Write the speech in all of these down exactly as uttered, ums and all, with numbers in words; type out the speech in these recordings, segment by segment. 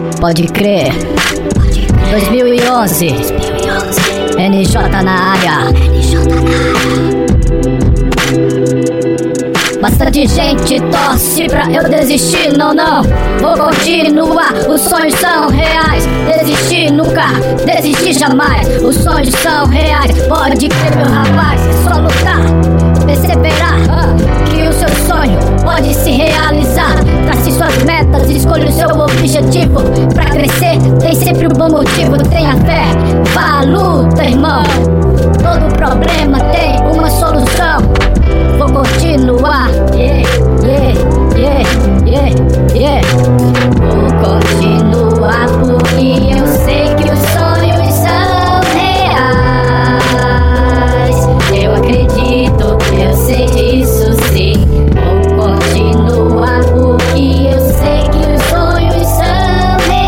Pode crer. dois mil e onze, N J na área. Bastante gente torce pra eu desistir, não, não. Vou continuar, os sonhos são reais. Desistir nunca, desistir jamais. Os sonhos são reais, pode crer, meu rapaz. É só lutar, perseverar, que o seu sonho pode se realizar. Trace suas metas, escolha o seu objetivo. Pra crescer, tem sempre um bom motivo. Tenha fé, vá à luta, irmão. Todo problema tem uma solução. Vou continuar, yeah, yeah, yeah, yeah, yeah. Vou continuar porque eu sei que os sonhos são reais. Eu acredito, eu sei disso sim. Vou continuar porque eu sei que os sonhos são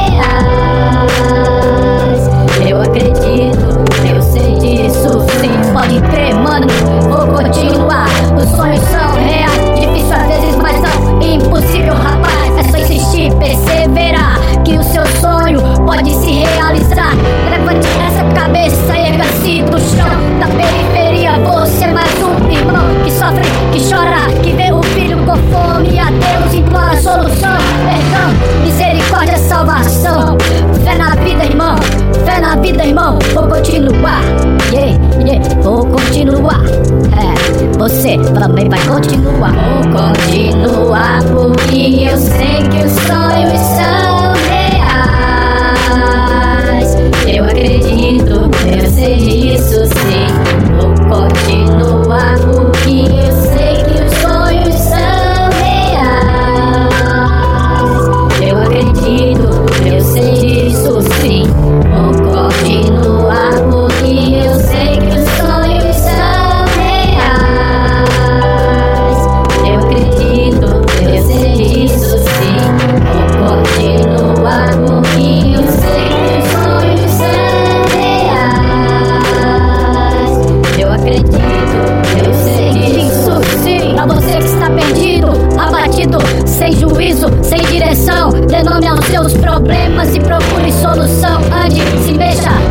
reais. Eu acredito, eu sei disso sim. Pode crer, mano, vou continuar. Os sonhos são reais, difícil às vezes, mas não impossível, rapaz. É só insistir, perseverar, que o seu sonho pode se realizar. Levante essa cabeça e erga-se do chão. Da periferia, você é mais um irmão que sofre, que chora, que vê o filho com fome. A Deus implora solução, perdão, misericórdia, salvação. Fé na vida, irmão, fé na vida, irmão. Vou continuar, yeah, yeah, vou continuar. É, você também vai continuar. Vou continuar porque eu sei que os sonhos são reais. Eu acredito, eu sei disso sim. Vou continuar porque eu sei que os sonhos são reais. Eu acredito, eu sei disso sim. Vou continuar porque eu sei que os sonhos são reais. Eu acredito, eu sei disso sim. Vou continuar porque eu sei que os sonhos são reais. Eu acredito, eu sei disso sim. Pra você que está perdido, abatido, sem juízo, sem direção, dê nome aos seus problemas e procure solução. Ande, se mexa,